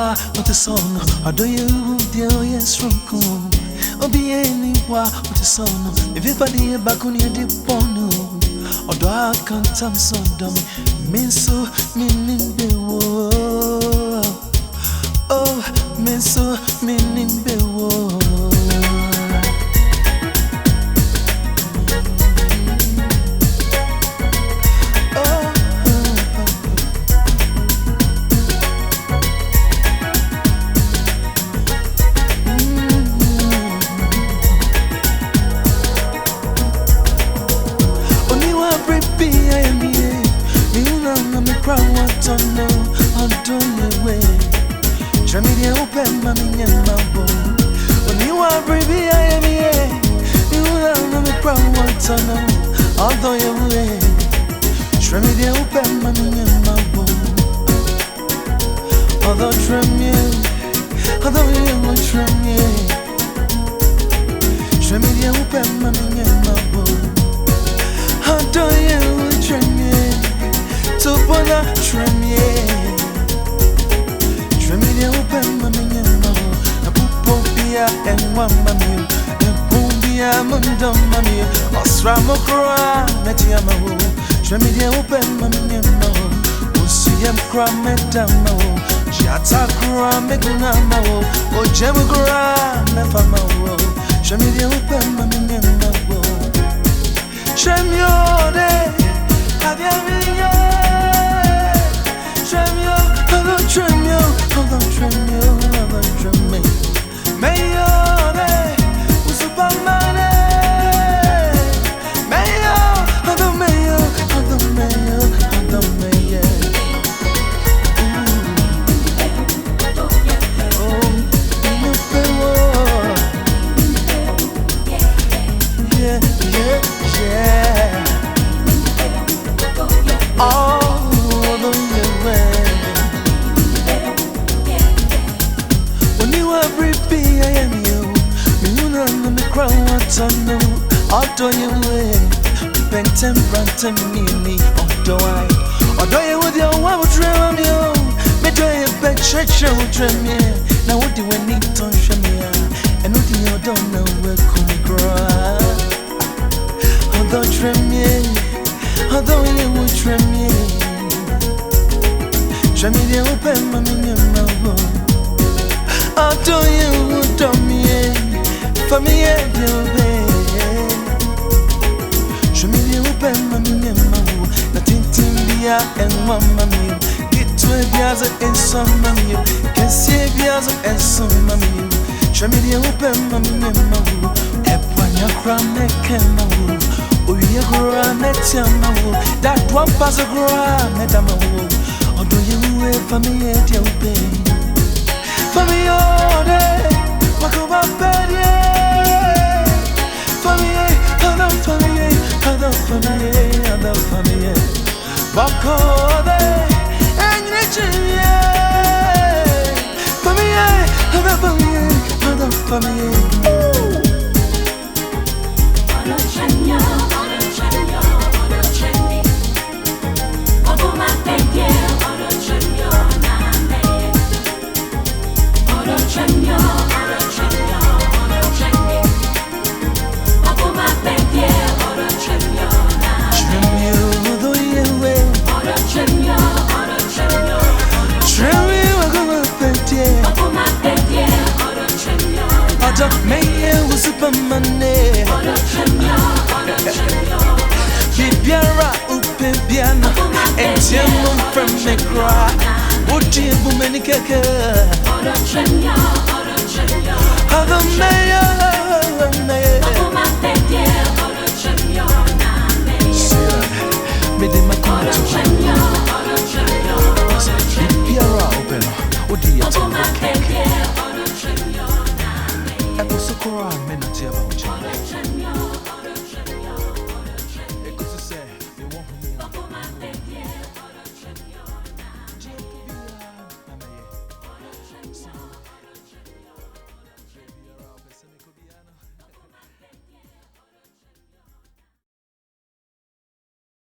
wa what the song do you deal yes from cool obi anywa what the song everybody back on your deep ponu odo akantam so dom me so meaning be wo oh me so meaning be wo Try me to open my mind and my bone. When you are baby, I am here. You know me proud one tunnel. Although you way. Try me to open my mind and my bone. Although try me, although you will try me. Try me to open my mind and my bone. Although you will try me. To wanna try me. Tremidi open mami nyama na pupo bia enwa mami na pumbia mundo mami osra mokra metiama ho Tremidi open mami nyama osiem kra metama ho jata kra meguna ma ho ojem kra mefama ho Tremidi open mami nyama ho Tremio de avia via Tremio Tremio Although you way, Benton Branton me, although you with your wild dream, you may do a bad church, you dream me. Now, what do we need to show me? And what do you don't know where come grow? Although dream me, although you would dream me, dream me, you open my mouth. Although you would do me, for me, you and one mammy, get to a biaza and some mammy, can see a biaza and some mammy. Show me the open mammy, a panya cram, a camel, or you grow a metamawo, that one pass a grow a metamawo, or do you wait for me at your pain? For me all day, walk over bed, yeah. For me, other family, other family, other family. Bakode enrichie famille other famille Meya was Superman. Bibiara upebiana, and Tiamon from the cry. Would you woman keke? Other Meya.